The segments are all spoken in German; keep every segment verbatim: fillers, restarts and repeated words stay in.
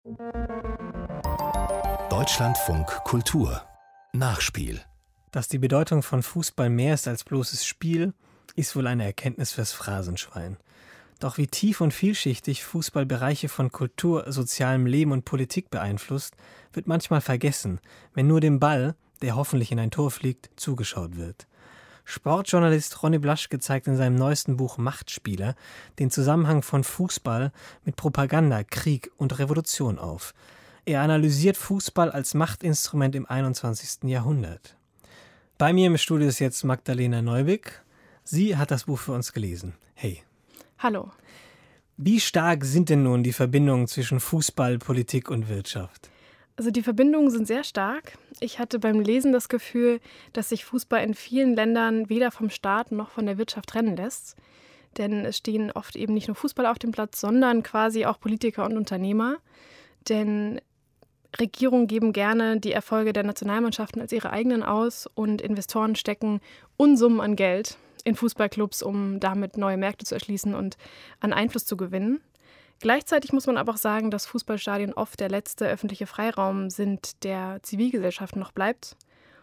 Deutschlandfunk Kultur Nachspiel. Dass die Bedeutung von Fußball mehr ist als bloßes Spiel, ist wohl eine Erkenntnis fürs Phrasenschwein. Doch wie tief und vielschichtig Fußball Bereiche von Kultur, sozialem Leben und Politik beeinflusst, wird manchmal vergessen, wenn nur dem Ball, der hoffentlich in ein Tor fliegt, zugeschaut wird. Sportjournalist Ronny Blaschke zeigt in seinem neuesten Buch Machtspieler den Zusammenhang von Fußball mit Propaganda, Krieg und Revolution auf. Er analysiert Fußball als Machtinstrument im einundzwanzigsten Jahrhundert. Bei mir im Studio ist jetzt Magdalena Neubick. Sie hat das Buch für uns gelesen. Hey. Hallo. Wie stark sind denn nun die Verbindungen zwischen Fußball, Politik und Wirtschaft? Also die Verbindungen sind sehr stark. Ich hatte beim Lesen das Gefühl, dass sich Fußball in vielen Ländern weder vom Staat noch von der Wirtschaft trennen lässt. Denn es stehen oft eben nicht nur Fußballer auf dem Platz, sondern quasi auch Politiker und Unternehmer. Denn Regierungen geben gerne die Erfolge der Nationalmannschaften als ihre eigenen aus und Investoren stecken Unsummen an Geld in Fußballclubs, um damit neue Märkte zu erschließen und an Einfluss zu gewinnen. Gleichzeitig muss man aber auch sagen, dass Fußballstadien oft der letzte öffentliche Freiraum sind, der Zivilgesellschaft noch bleibt.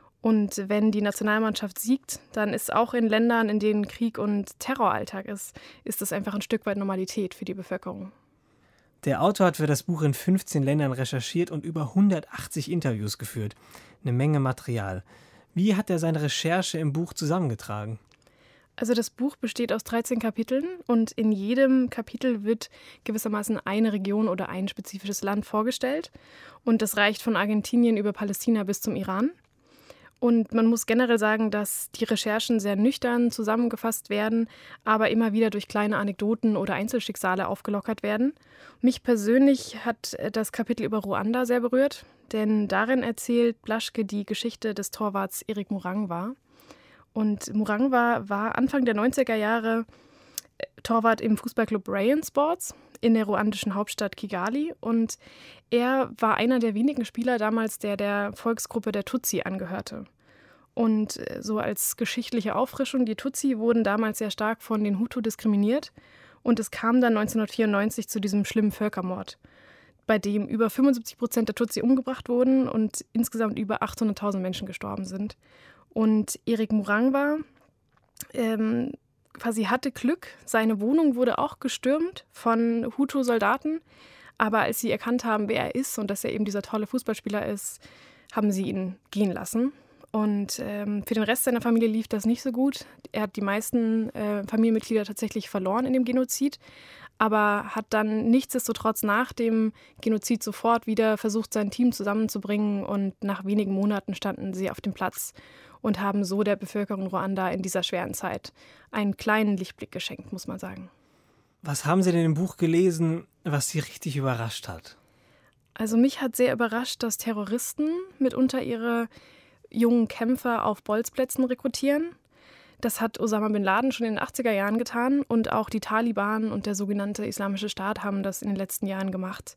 Und wenn die Nationalmannschaft siegt, dann ist auch in Ländern, in denen Krieg und Terroralltag ist, ist das einfach ein Stück weit Normalität für die Bevölkerung. Der Autor hat für das Buch in fünfzehn Ländern recherchiert und über hundertachtzig Interviews geführt. Eine Menge Material. Wie hat er seine Recherche im Buch zusammengetragen? Also das Buch besteht aus dreizehn Kapiteln und in jedem Kapitel wird gewissermaßen eine Region oder ein spezifisches Land vorgestellt. Und das reicht von Argentinien über Palästina bis zum Iran. Und man muss generell sagen, dass die Recherchen sehr nüchtern zusammengefasst werden, aber immer wieder durch kleine Anekdoten oder Einzelschicksale aufgelockert werden. Mich persönlich hat das Kapitel über Ruanda sehr berührt, denn darin erzählt Blaschke die Geschichte des Torwarts Erik Murangwa. Und Murangwa war Anfang der neunziger Jahre Torwart im Fußballclub Rayon Sports in der ruandischen Hauptstadt Kigali. Und er war einer der wenigen Spieler damals, der der Volksgruppe der Tutsi angehörte. Und so als geschichtliche Auffrischung, die Tutsi wurden damals sehr stark von den Hutu diskriminiert. Und es kam dann neunzehnhundertvierundneunzig zu diesem schlimmen Völkermord, bei dem über fünfundsiebzig Prozent der Tutsi umgebracht wurden und insgesamt über achthunderttausend Menschen gestorben sind. Und Erik Murangwa ähm, quasi hatte Glück. Seine Wohnung wurde auch gestürmt von Hutu-Soldaten. Aber als sie erkannt haben, wer er ist und dass er eben dieser tolle Fußballspieler ist, haben sie ihn gehen lassen. Und ähm, für den Rest seiner Familie lief das nicht so gut. Er hat die meisten äh, Familienmitglieder tatsächlich verloren in dem Genozid, aber hat dann nichtsdestotrotz nach dem Genozid sofort wieder versucht, sein Team zusammenzubringen. Und nach wenigen Monaten standen sie auf dem Platz und haben so der Bevölkerung Ruanda in dieser schweren Zeit einen kleinen Lichtblick geschenkt, muss man sagen. Was haben Sie denn im Buch gelesen, was Sie richtig überrascht hat? Also mich hat sehr überrascht, dass Terroristen mitunter ihre jungen Kämpfer auf Bolzplätzen rekrutieren. Das hat Osama bin Laden schon in den achtziger Jahren getan und auch die Taliban und der sogenannte Islamische Staat haben das in den letzten Jahren gemacht.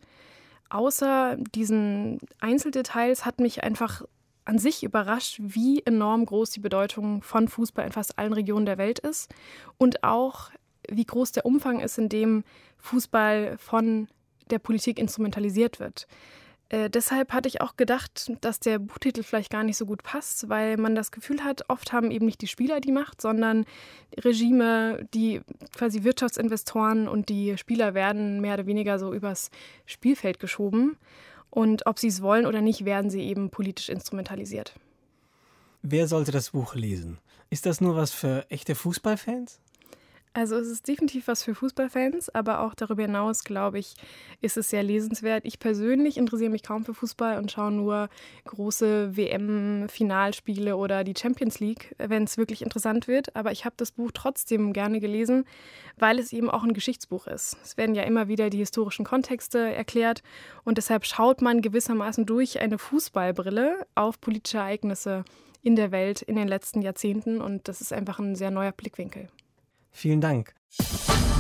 Außer diesen Einzeldetails hat mich einfach an sich überrascht, wie enorm groß die Bedeutung von Fußball in fast allen Regionen der Welt ist und auch, wie groß der Umfang ist, in dem Fußball von der Politik instrumentalisiert wird. Äh, deshalb hatte ich auch gedacht, dass der Buchtitel vielleicht gar nicht so gut passt, weil man das Gefühl hat, oft haben eben nicht die Spieler die Macht, sondern Regime, die quasi Wirtschaftsinvestoren und die Spieler werden mehr oder weniger so übers Spielfeld geschoben. Und ob sie es wollen oder nicht, werden sie eben politisch instrumentalisiert. Wer sollte das Buch lesen? Ist das nur was für echte Fußballfans? Also es ist definitiv was für Fußballfans, aber auch darüber hinaus, glaube ich, ist es sehr lesenswert. Ich persönlich interessiere mich kaum für Fußball und schaue nur große W M-Finalspiele oder die Champions League, wenn es wirklich interessant wird. Aber ich habe das Buch trotzdem gerne gelesen, weil es eben auch ein Geschichtsbuch ist. Es werden ja immer wieder die historischen Kontexte erklärt und deshalb schaut man gewissermaßen durch eine Fußballbrille auf politische Ereignisse in der Welt in den letzten Jahrzehnten und das ist einfach ein sehr neuer Blickwinkel. Vielen Dank.